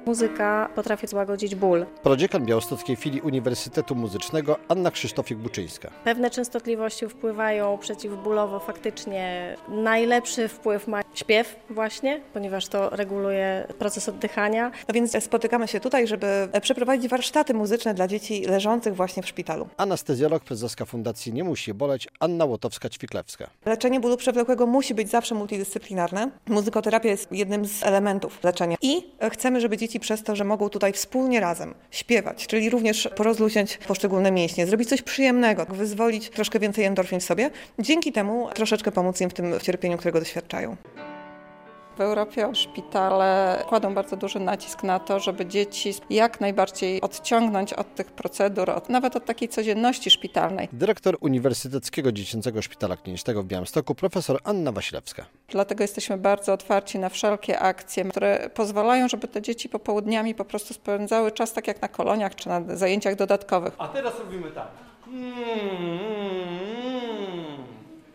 Muzyka potrafi złagodzić ból. Prodziekan Białostockiej Filii Uniwersytetu Muzycznego Anna Krzysztofiuk-Buczyńska. Pewne częstotliwości wpływają przeciwbólowo faktycznie. Najlepszy wpływ ma śpiew właśnie, ponieważ to reguluje proces oddychania. No więc spotykamy się tutaj, żeby przeprowadzić warsztaty muzyczne dla dzieci leżących właśnie w szpitalu. Anestezjolog, prezeska Fundacji Nie Musi Boleć Anna Łotowska-Ćwiklewska. Leczenie bólu przewlekłego musi być zawsze multidyscyplinarne. Muzykoterapia jest jednym z elementów leczenia. I chcemy, żeby dzieci przez to, że mogą tutaj wspólnie razem śpiewać, czyli również porozluźniać poszczególne mięśnie, zrobić coś przyjemnego, wyzwolić troszkę więcej endorfin w sobie, dzięki temu troszeczkę pomóc im w tym cierpieniu, którego doświadczają. W Europie szpitale kładą bardzo duży nacisk na to, żeby dzieci jak najbardziej odciągnąć od tych procedur, nawet od takiej codzienności szpitalnej. Dyrektor Uniwersyteckiego Dziecięcego Szpitala Klinicznego w Białymstoku profesor Anna Wasilewska. Dlatego jesteśmy bardzo otwarci na wszelkie akcje, które pozwalają, żeby te dzieci popołudniami po prostu spędzały czas tak jak na koloniach czy na zajęciach dodatkowych. A teraz robimy tak.